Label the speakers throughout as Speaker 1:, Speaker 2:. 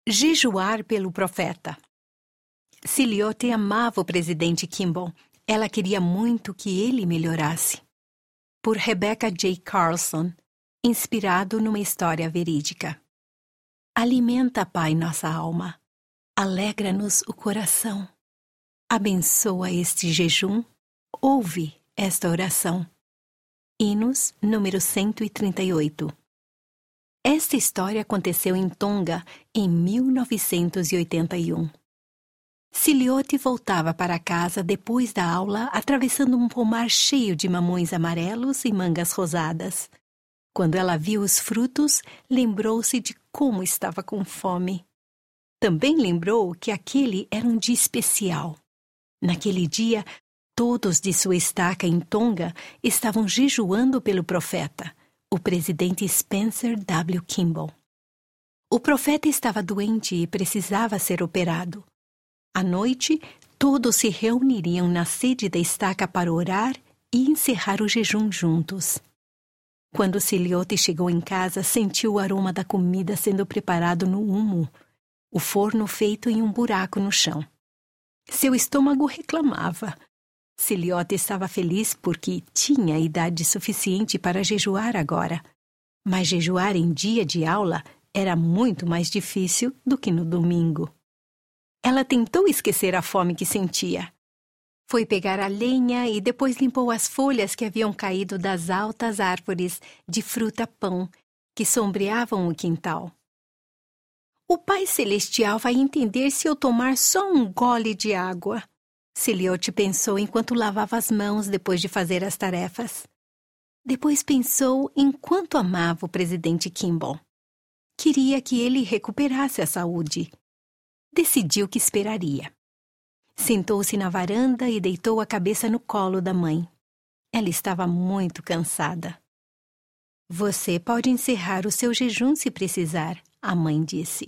Speaker 1: Jejuar pelo profeta. Siliote amava o presidente Kimball. Ela queria muito que ele melhorasse. Por Rebecca J. Carlson, inspirado numa história verídica. Alimenta, Pai, nossa alma. Alegra-nos o coração. Abençoa este jejum. Ouve esta oração. Hinos número 138. Esta história aconteceu em Tonga em 1981. Siliote voltava para casa depois da aula atravessando um pomar cheio de mamões amarelos e mangas rosadas. Quando ela viu os frutos, lembrou-se de como estava com fome. Também lembrou que aquele era um dia especial. Naquele dia, todos de sua estaca em Tonga estavam jejuando pelo profeta, o presidente Spencer W. Kimball. O profeta estava doente e precisava ser operado. À noite, todos se reuniriam na sede da estaca para orar e encerrar o jejum juntos. Quando Siliote chegou em casa, sentiu o aroma da comida sendo preparado no humo, o forno feito em um buraco no chão. Seu estômago reclamava. Siliote estava feliz porque tinha idade suficiente para jejuar agora. Mas jejuar em dia de aula era muito mais difícil do que no domingo. Ela tentou esquecer a fome que sentia. Foi pegar a lenha e depois limpou as folhas que haviam caído das altas árvores de fruta-pão que sombreavam o quintal. O Pai Celestial vai entender se eu tomar só um gole de água, Siliote pensou enquanto lavava as mãos depois de fazer as tarefas. Depois pensou em quanto amava o presidente Kimball. Queria que ele recuperasse a saúde. Decidiu que esperaria. Sentou-se na varanda e deitou a cabeça no colo da mãe. Ela estava muito cansada. Você pode encerrar o seu jejum se precisar, a mãe disse.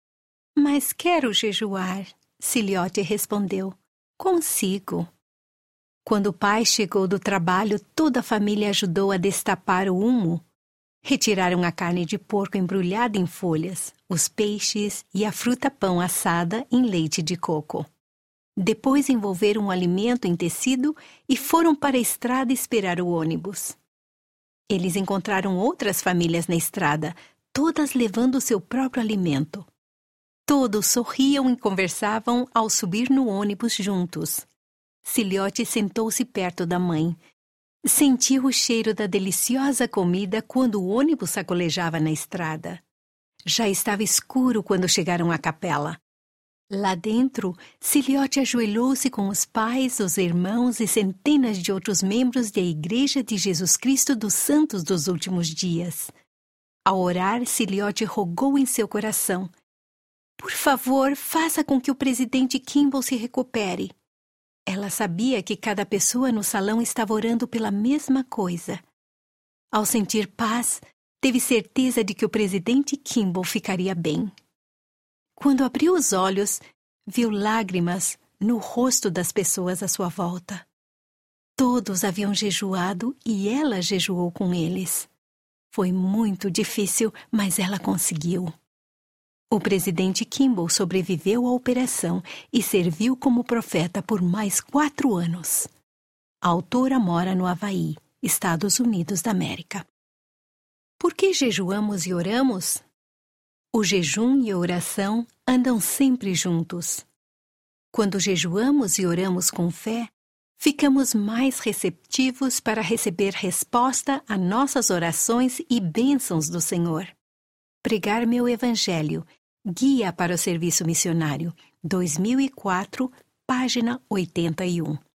Speaker 1: Mas quero jejuar, Siliote respondeu. Consigo. Quando o pai chegou do trabalho, toda a família ajudou a destapar o humo. Retiraram a carne de porco embrulhada em folhas, os peixes e a fruta-pão assada em leite de coco. Depois envolveram o alimento em tecido e foram para a estrada esperar o ônibus. Eles encontraram outras famílias na estrada, todas levando o seu próprio alimento. Todos sorriam e conversavam ao subir no ônibus juntos. Siliote sentou-se perto da mãe. Sentiu o cheiro da deliciosa comida quando o ônibus sacolejava na estrada. Já estava escuro quando chegaram à capela. Lá dentro, Siliote ajoelhou-se com os pais, os irmãos e centenas de outros membros da Igreja de Jesus Cristo dos Santos dos Últimos Dias. Ao orar, Siliote rogou em seu coração: por favor, faça com que o presidente Kimball se recupere. Ela sabia que cada pessoa no salão estava orando pela mesma coisa. Ao sentir paz, teve certeza de que o presidente Kimball ficaria bem. Quando abriu os olhos, viu lágrimas no rosto das pessoas à sua volta. Todos haviam jejuado e ela jejuou com eles. Foi muito difícil, mas ela conseguiu. O presidente Kimball sobreviveu à operação e serviu como profeta por mais 4 anos. A autora mora no Havaí, Estados Unidos da América. Por que jejuamos e oramos? O jejum e a oração andam sempre juntos. Quando jejuamos e oramos com fé, ficamos mais receptivos para receber resposta a nossas orações e bênçãos do Senhor. Pregar meu Evangelho, Guia para o Serviço Missionário, 2004, página 81.